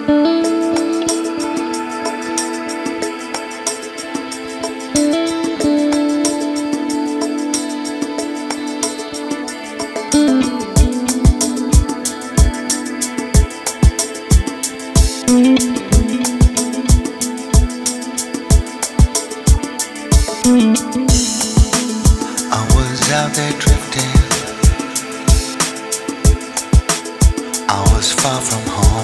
I was out there drifting. I was far from home.